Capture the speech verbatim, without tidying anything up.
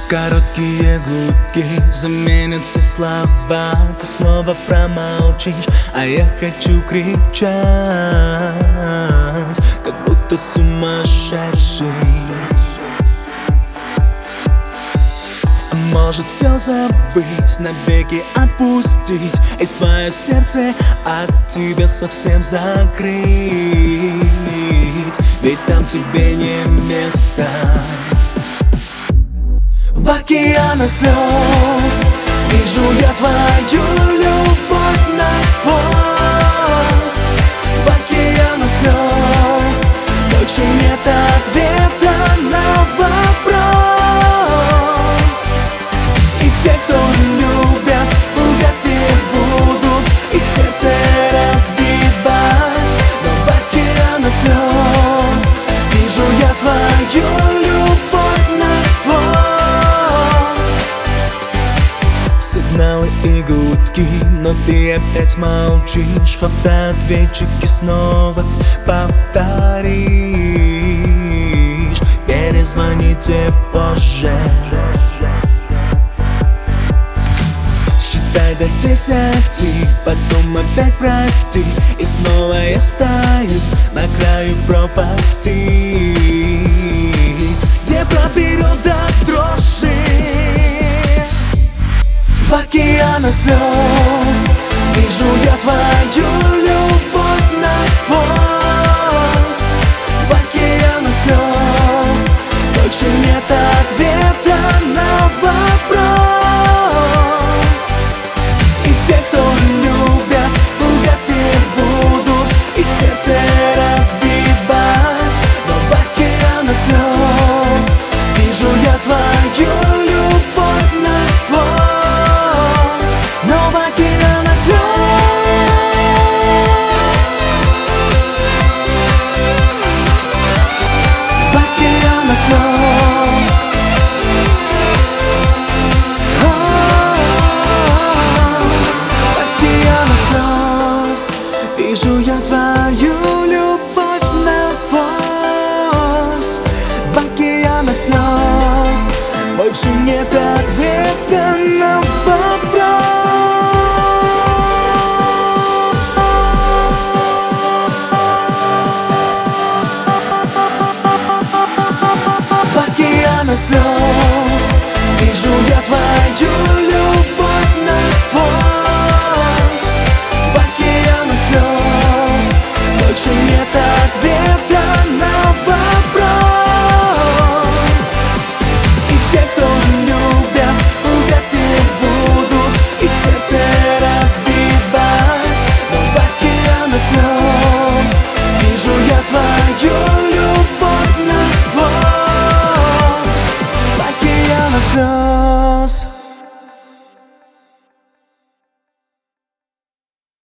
Короткие гудки заменят все слова. Ты снова промолчишь, а я хочу кричать, как будто сумасшедший. Может все забыть, навеки отпустить и свое сердце от тебя совсем закрыть. Ведь там тебе не место. В океанах слез вижу я твою любовь насквозь. В океанах слез больше нет ответа на вопрос. И те, кто любят, лгать не будут и сердце разбивать. Но в океанах слез вижу я твою любовь насквозь. Сигналы и гудки, но ты опять молчишь. В автоответчике снова повторишь: перезвоните позже. Считай до десяти, потом опять прости. И снова я стою на краю пропасти, где проберет до дрожи. В океанах слез вижу я твою любовь насквозь. В океанах слез больше нет ответа на вопрос. И те, кто любят, лгать не будут и сердце разбивать. Но в океанах слез вижу я твою любовь насквозь. Вижу я твои